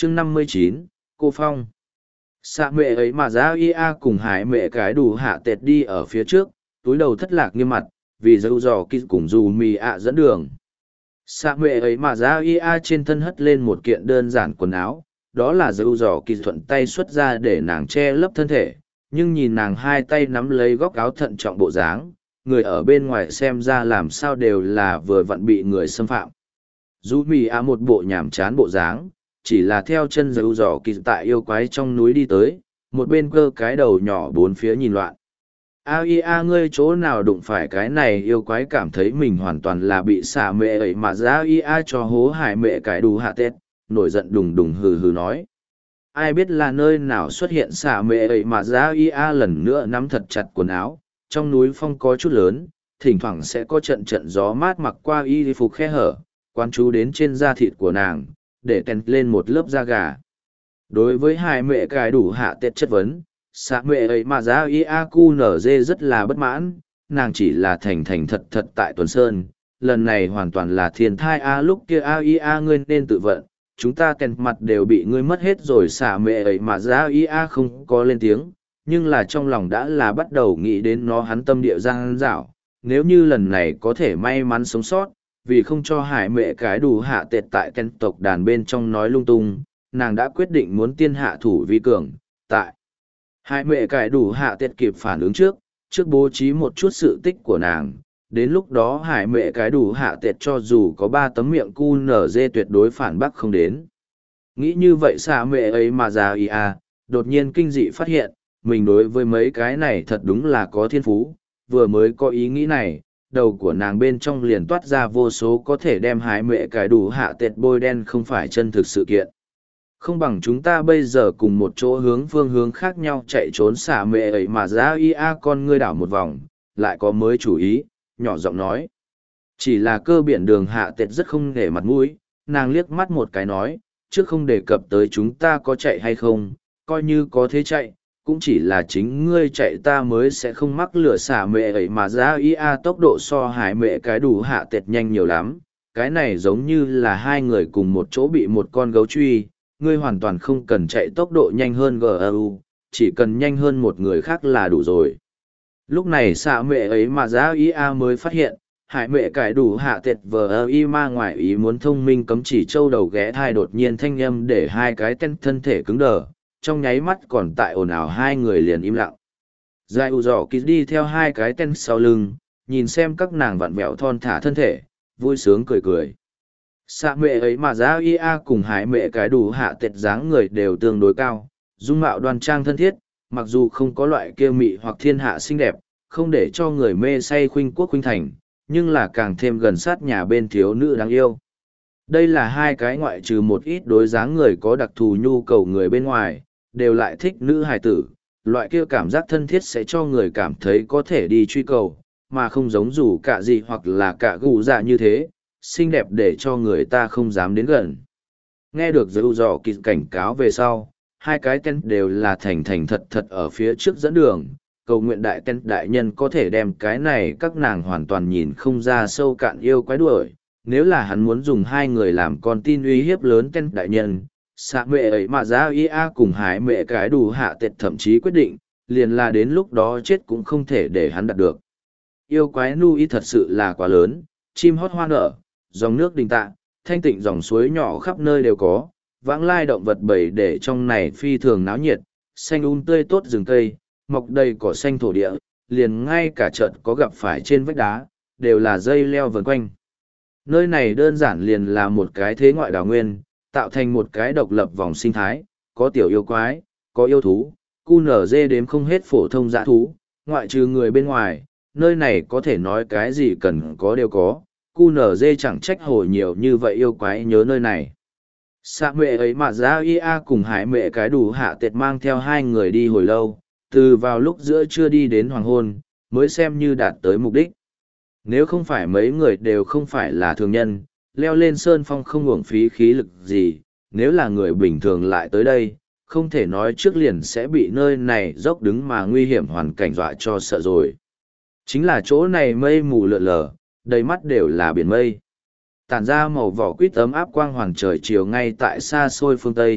chương 59, cô Phong. Xạ mẹ ấy mà ra ia cùng hải mẹ cái đủ hạ tệt đi ở phía trước, túi đầu thất lạc nghiêm mặt, vì dâu dò kỳ cùng dù mì ạ dẫn đường. Xạ mẹ ấy mà ra ia trên thân hất lên một kiện đơn giản quần áo, đó là dâu dò kỳ thuận tay xuất ra để nàng che lấp thân thể, nhưng nhìn nàng hai tay nắm lấy góc áo thận trọng bộ dáng, người ở bên ngoài xem ra làm sao đều là vừa vặn bị người xâm phạm. Dù mì ạ một bộ nhảm chán bộ dáng, chỉ là theo chân dấu dò kỳ tại yêu quái trong núi đi tới, một bên cơ cái đầu nhỏ bốn phía nhìn loạn. A ngươi chỗ nào đụng phải cái này yêu quái cảm thấy mình hoàn toàn là bị xả mẹ ấy mà ra cho hố hại mẹ cái đủ hạ tết, nổi giận đùng đùng hừ hừ nói. Ai biết là nơi nào xuất hiện xả mẹ ấy mà ra lần nữa nắm thật chặt quần áo, trong núi phong có chút lớn, thỉnh thoảng sẽ có trận trận gió mát mặc qua y phục khe hở, quan chú đến trên da thịt của nàng, để tèn lên một lớp da gà. Đối với hai mẹ cái đủ hạ tết chất vấn, xạ mẹ ấy mà ra IAQNZ rất là bất mãn, nàng chỉ là thành thành thật thật tại Tuần Sơn, lần này hoàn toàn là thiên thai lúc kia AIA ngươi nên tự vận, chúng ta tèn mặt đều bị ngươi mất hết rồi. Xạ mẹ ấy mà ra IA không có lên tiếng, nhưng là trong lòng đã là bắt đầu nghĩ đến nó hắn tâm địa giang dảo, nếu như lần này có thể may mắn sống sót, vì không cho hải mẹ cái đủ hạ tệt tại tên tộc đàn bên trong nói lung tung, nàng đã quyết định muốn tiên hạ thủ vi cường, tại hải mẹ cái đủ hạ tệt kịp phản ứng trước bố trí một chút sự tích của nàng, đến lúc đó hải mẹ cái đủ hạ tệt cho dù có 3 tấm miệng cu nở dê tuyệt đối phản bác không đến. Nghĩ như vậy xạ mẹ ấy mà ra đột nhiên kinh dị phát hiện, mình đối với mấy cái này thật đúng là có thiên phú, vừa mới có ý nghĩ này, đầu của nàng bên trong liền toát ra vô số có thể đem hái mẹ cái đủ hạ tệt bôi đen không phải chân thực sự kiện. Không bằng chúng ta bây giờ cùng một chỗ hướng phương hướng khác nhau chạy trốn xả mẹ ấy mà ra con ngươi đảo một vòng, lại có mới chủ ý, nhỏ giọng nói. Chỉ là cơ biển đường hạ tệt rất không để mặt mũi, nàng liếc mắt một cái nói, trước không đề cập tới chúng ta có chạy hay không, coi như có thế chạy, cũng chỉ là chính ngươi chạy ta mới sẽ không mắc lửa xả mẹ ấy mà ra tốc độ so hải mẹ cái đủ hạ tệt nhanh nhiều lắm. Cái này giống như là hai người cùng một chỗ bị một con gấu truy, ngươi hoàn toàn không cần chạy tốc độ nhanh hơn GRU, chỉ cần nhanh hơn một người khác là đủ rồi. Lúc này xả mẹ ấy mà ra mới phát hiện, hải mẹ cái đủ hạ tệt VI ma ngoài ý muốn thông minh cấm chỉ châu đầu ghé thai đột nhiên thanh âm để hai cái tên thân thể cứng đờ, trong nháy mắt còn tại ồn ào hai người liền im lặng. Giải ủ dò kỳ đi theo hai cái tên sau lưng, nhìn xem các nàng vặn vẹo thon thả thân thể, vui sướng cười cười. Xạ mẹ ấy mà ra cùng hải mẹ cái đủ hạ tệt dáng người đều tương đối cao, dung mạo đoan trang thân thiết, mặc dù không có loại kia mị hoặc thiên hạ xinh đẹp, không để cho người mê say khuynh quốc khuynh thành, nhưng là càng thêm gần sát nhà bên thiếu nữ đáng yêu. Đây là hai cái ngoại trừ một ít đối dáng người có đặc thù nhu cầu người bên ngoài, đều lại thích nữ hài tử, loại kia cảm giác thân thiết sẽ cho người cảm thấy có thể đi truy cầu, mà không giống dù cả gì hoặc là cả gù dạ như thế, xinh đẹp để cho người ta không dám đến gần. Nghe được dấu dò kỳ cảnh cáo về sau, hai cái tên đều là thành thành thật thật ở phía trước dẫn đường, cầu nguyện đại tên đại nhân có thể đem cái này các nàng hoàn toàn nhìn không ra sâu cạn yêu quái đuổi, nếu là hắn muốn dùng hai người làm con tin uy hiếp lớn tên đại nhân. Xạ mẹ ấy mà ra cùng hải mẹ cái đủ hạ tệt thậm chí quyết định, liền là đến lúc đó chết cũng không thể để hắn đạt được. Yêu quái nu thật sự là quá lớn, chim hót hoa nở, dòng nước đình tạ, thanh tịnh dòng suối nhỏ khắp nơi đều có, vãng lai động vật bầy để trong này phi thường náo nhiệt, xanh tươi tốt rừng cây, mọc đầy cỏ xanh thổ địa, liền ngay cả chợt có gặp phải trên vách đá, đều là dây leo vần quanh. Nơi này đơn giản liền là một cái thế ngoại đào nguyên, tạo thành một cái độc lập vòng sinh thái, có tiểu yêu quái, có yêu thú, QNZ đếm không hết phổ thông dã thú, ngoại trừ người bên ngoài, nơi này có thể nói cái gì cần có đều có, QNZ chẳng trách hồi nhiều như vậy yêu quái nhớ nơi này. Xạ mẹ ấy mà ra cùng hải mẹ cái đủ hạ tệt mang theo hai người đi hồi lâu, từ vào lúc giữa trưa đi đến hoàng hôn, mới xem như đạt tới mục đích. Nếu không phải mấy người đều không phải là thường nhân, leo lên sơn phong không uổng phí khí lực gì, nếu là người bình thường lại tới đây, không thể nói trước liền sẽ bị nơi này dốc đứng mà nguy hiểm hoàn cảnh dọa cho sợ rồi. Chính là chỗ này mây mù lượn lờ, đầy mắt đều là biển mây. Tản ra màu vỏ quýt ấm áp quang hoàn trời chiều ngay tại xa xôi phương Tây,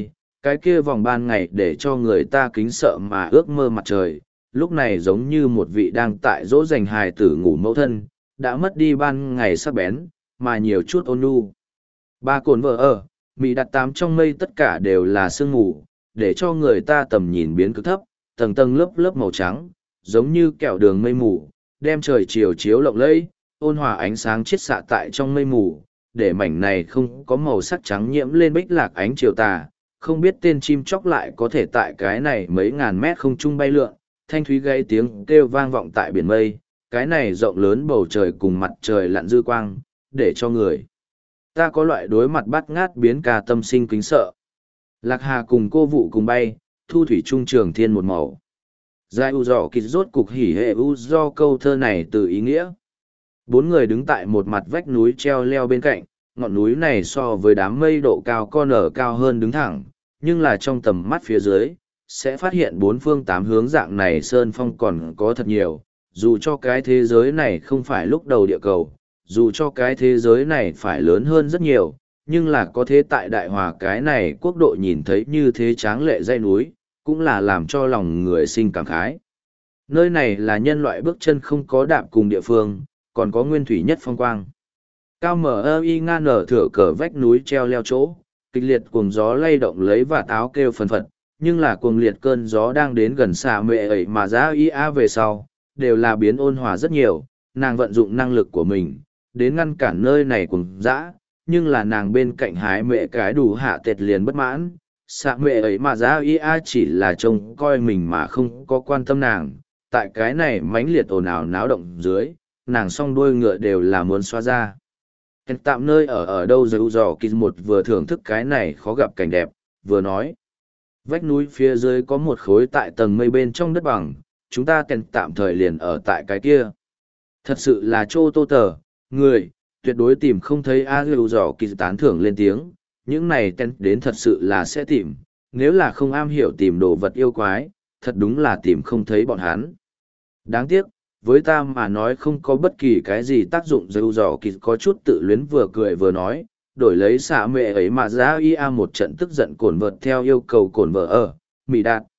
Cái kia vòng ban ngày để cho người ta kính sợ mà ước mơ mặt trời, lúc này giống như một vị đang tại dỗ dành hài tử ngủ mẫu thân, đã mất đi ban ngày sắc bén, mà nhiều chút ôn nhu. Ba cồn vợ ở, Mỹ đặt tám trong mây tất cả đều là sương mù, để cho người ta tầm nhìn biến cực thấp, tầng tầng lớp lớp màu trắng, giống như kẹo đường mây mù, đem trời chiều chiếu lộng lẫy, ôn hòa ánh sáng chiết xạ tại trong mây mù, để mảnh này không có màu sắc trắng nhiễm lên bích lạc ánh chiều tà, không biết tên chim chóc lại có thể tại cái này mấy ngàn mét không trung bay lượn, thanh thúy gây tiếng kêu vang vọng tại biển mây, cái này rộng lớn bầu trời cùng mặt trời lặn dư quang, để cho người ta có loại đối mặt bắt ngát biến ca tâm sinh kính sợ. Lạc Hà cùng cô vụ cùng bay, thu thủy trung trường thiên một màu. Giai u dò kịch rốt cục hỉ hệ u do câu thơ này từ ý nghĩa. Bốn người đứng tại một mặt vách núi treo leo bên cạnh, ngọn núi này so với đám mây độ cao con ở cao hơn đứng thẳng, nhưng là trong tầm mắt phía dưới, sẽ phát hiện bốn phương tám hướng dạng này sơn phong còn có thật nhiều, dù cho cái thế giới này không phải lúc đầu địa cầu, dù cho cái thế giới này phải lớn hơn rất nhiều, nhưng là có thế tại đại hòa cái này quốc độ nhìn thấy như thế tráng lệ dãy núi, cũng là làm cho lòng người sinh cảm khái. Nơi này là nhân loại bước chân không có đạp cùng địa phương, còn có nguyên thủy nhất phong quang. Cao mở y ngan ở thửa cờ vách núi treo leo chỗ, kịch liệt cuồng gió lay động lấy và táo kêu phần phật, nhưng là cuồng liệt cơn gió đang đến gần xà mệ ấy mà ra y a về sau, đều là biến ôn hòa rất nhiều, nàng vận dụng năng lực của mình, đến ngăn cản nơi này cuồng dã, nhưng là nàng bên cạnh hái mẹ cái đủ hạ tệt liền bất mãn, xà mệ ấy mà ra y a chỉ là trông coi mình mà không có quan tâm nàng, tại cái này mãnh liệt ồn ào náo động dưới, nàng song đuôi ngựa đều là muốn xóa ra. Kèn tạm nơi ở đâu dấu dò kỳ một vừa thưởng thức cái này khó gặp cảnh đẹp, vừa nói. Vách núi phía dưới có một khối tại tầng mây bên trong đất bằng, chúng ta kèn tạm thời liền ở tại cái kia. Thật sự là chô tô tờ, người, tuyệt đối tìm không thấy a dấu dò kỳ tán thưởng lên tiếng, những này kèn đến thật sự là sẽ tìm, nếu là không am hiểu tìm đồ vật yêu quái, thật đúng là tìm không thấy bọn hắn. Đáng tiếc, với ta mà nói không có bất kỳ cái gì tác dụng. Dâu dò kỳ có chút tự luyến vừa cười vừa nói, đổi lấy xả mẹ ấy mà ra ia một trận tức giận cổn vợt theo yêu cầu cổn vợ ở, Mỹ đạt.